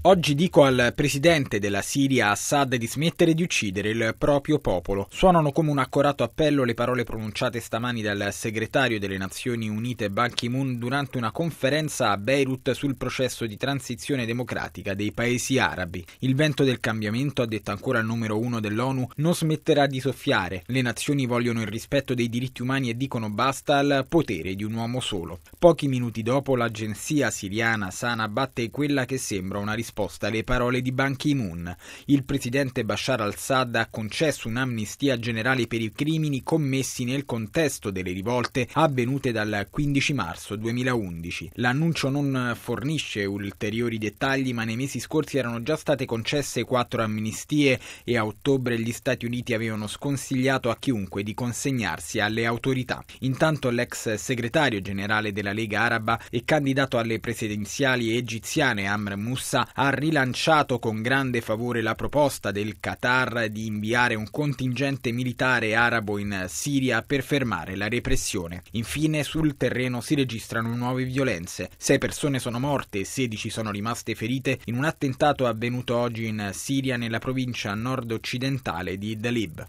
Oggi dico al presidente della Siria Assad di smettere di uccidere il proprio popolo. Suonano come un accorato appello le parole pronunciate stamani dal segretario delle Nazioni Unite Ban Ki-moon durante una conferenza a Beirut sul processo di transizione democratica dei paesi arabi. Il vento del cambiamento, ha detto ancora il numero 1 dell'ONU, non smetterà di soffiare. Le nazioni vogliono il rispetto dei diritti umani e dicono basta al potere di un uomo solo. Pochi minuti dopo l'agenzia siriana Sana batte quella che sembra una risposta alle parole di Ban Ki-moon. Il presidente Bashar al-Assad ha concesso un'amnistia generale per i crimini commessi nel contesto delle rivolte avvenute dal 15 marzo 2011. L'annuncio non fornisce ulteriori dettagli, ma nei mesi scorsi erano già state concesse 4 amnistie e a ottobre gli Stati Uniti avevano sconsigliato a chiunque di consegnarsi alle autorità. Intanto l'ex segretario generale della Lega Araba e candidato alle presidenziali egiziane Amr Moussa ha rilanciato con grande favore la proposta del Qatar di inviare un contingente militare arabo in Siria per fermare la repressione. Infine, sul terreno si registrano nuove violenze. 6 persone sono morte e 16 sono rimaste ferite in un attentato avvenuto oggi in Siria nella provincia nord-occidentale di Idlib.